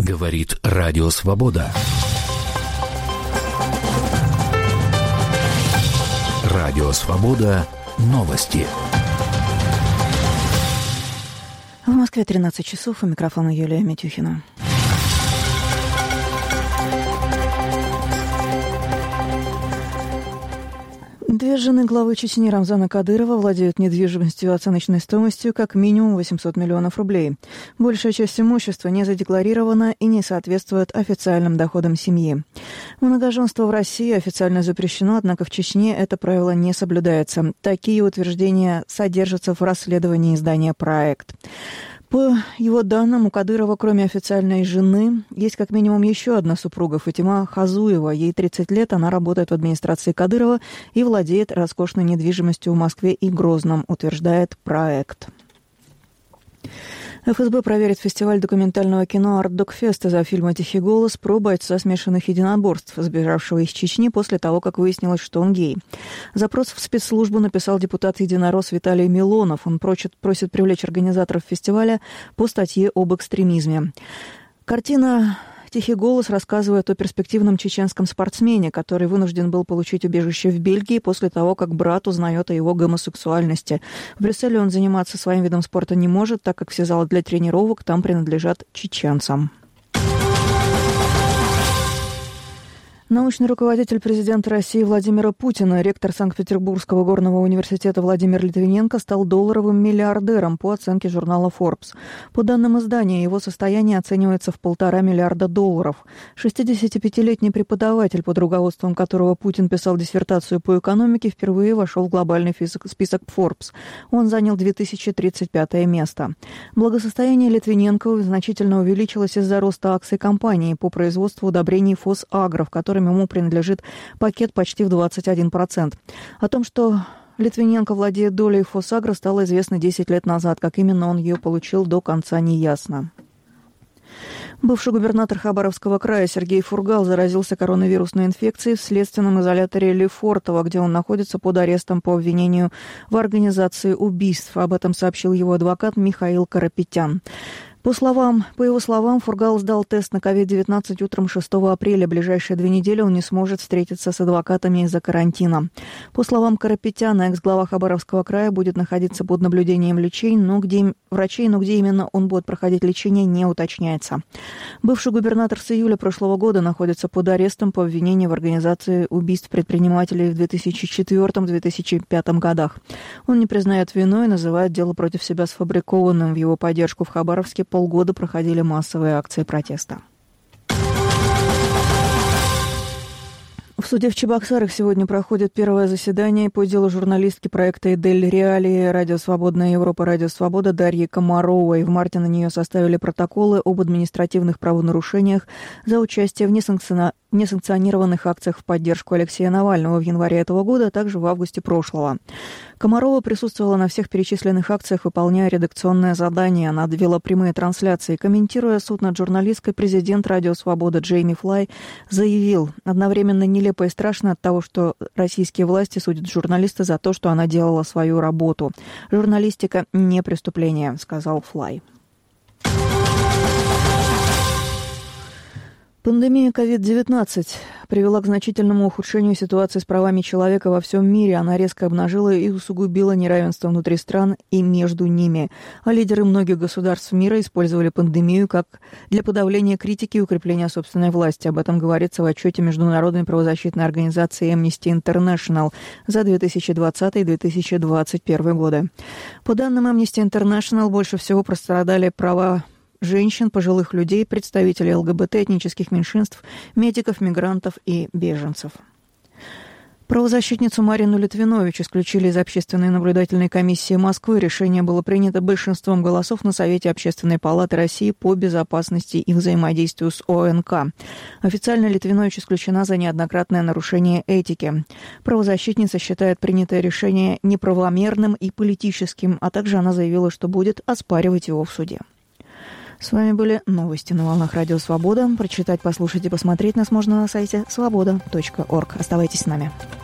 Говорит Радио Свобода. Радио Свобода. Новости. В Москве 13 часов. У микрофона Юлия Митюхина. Две жены главы Чечни Рамзана Кадырова владеют недвижимостью оценочной стоимостью как минимум 800 миллионов рублей. Большая часть имущества не задекларирована и не соответствует официальным доходам семьи. Многоженство в России официально запрещено, однако в Чечне это правило не соблюдается. Такие утверждения содержатся в расследовании издания «Проект». По его данным, у Кадырова, кроме официальной жены, есть как минимум еще одна супруга, Фатима Хазуева. Ей 30 лет, она работает в администрации Кадырова и владеет роскошной недвижимостью в Москве и Грозном, утверждает «Проект». ФСБ проверит фестиваль документального кино «Артдокфест» из-за фильма «Тихий голос» про бойца смешанных единоборств, сбежавшего из Чечни после того, как выяснилось, что он гей. Запрос в спецслужбу написал депутат-единорос Виталий Милонов. Он просит привлечь организаторов фестиваля по статье об экстремизме. Картина «Тихий голос» рассказывает о перспективном чеченском спортсмене, который вынужден был получить убежище в Бельгии после того, как брат узнает о его гомосексуальности. В Брюсселе он заниматься своим видом спорта не может, так как все залы для тренировок там принадлежат чеченцам. Научный руководитель президента России Владимира Путина, ректор Санкт-Петербургского горного университета Владимир Литвиненко стал долларовым миллиардером по оценке журнала Forbes. По данным издания, его состояние оценивается в $1,5 миллиарда. 65-летний преподаватель, под руководством которого Путин писал диссертацию по экономике, впервые вошел в глобальный список Forbes. Он занял 2035 место. Благосостояние Литвиненко значительно увеличилось из-за роста акций компании по производству удобрений «Фосагро», в которой ему принадлежит пакет почти в 21%. О том, что Литвиненко владеет долей «Фосагро», стало известно 10 лет назад. Как именно он ее получил, до конца не ясно. Бывший губернатор Хабаровского края Сергей Фургал заразился коронавирусной инфекцией в следственном изоляторе Лефортово, где он находится под арестом по обвинению в организации убийств. Об этом сообщил его адвокат Михаил Карапетян. По его словам, Фургал сдал тест на COVID-19 утром 6 апреля. Ближайшие 2 недели он не сможет встретиться с адвокатами из-за карантина. По словам Карапетяна, экс-глава Хабаровского края будет находиться под наблюдением врачей, но где именно он будет проходить лечение, не уточняется. Бывший губернатор с июля прошлого года находится под арестом по обвинению в организации убийств предпринимателей в 2004-2005 годах. Он не признает вину и называет дело против себя сфабрикованным. В его поддержку в Хабаровске полгода проходили массовые акции протеста. В суде в Чебоксарах сегодня проходит первое заседание по делу журналистки проекта «Эдель Реалии» «Радио Свободная Европа», «Радио Свобода» Дарьи Комаровой. В марте на нее составили протоколы об административных правонарушениях за участие в несанкционированных акциях в поддержку Алексея Навального в январе этого года, а также в августе прошлого. Комарова присутствовала на всех перечисленных акциях, выполняя редакционное задание. Она вела прямые трансляции. Комментируя суд над журналисткой, президент «Радио Свобода» Джейми Флай заявил: «Одновременно нелепо и страшно от того, что российские власти судят журналиста за то, что она делала свою работу. Журналистика не преступление», — сказал Флай. Пандемия COVID-19 привела к значительному ухудшению ситуации с правами человека во всем мире. Она резко обнажила и усугубила неравенство внутри стран и между ними. А лидеры многих государств мира использовали пандемию как для подавления критики и укрепления собственной власти. Об этом говорится в отчете Международной правозащитной организации Amnesty International за 2020-2021 годы. По данным Amnesty International, больше всего пострадали права женщин, пожилых людей, представителей ЛГБТ, этнических меньшинств, медиков, мигрантов и беженцев. Правозащитницу Марину Литвинович исключили из Общественной наблюдательной комиссии Москвы. Решение было принято большинством голосов на Совете Общественной палаты России по безопасности и взаимодействию с ОНК. Официально Литвинович исключена за неоднократное нарушение этики. Правозащитница считает принятое решение неправомерным и политическим, а также она заявила, что будет оспаривать его в суде. С вами были новости на волнах Радио Свобода. Прочитать, послушать и посмотреть нас можно на сайте svoboda.org. Оставайтесь с нами.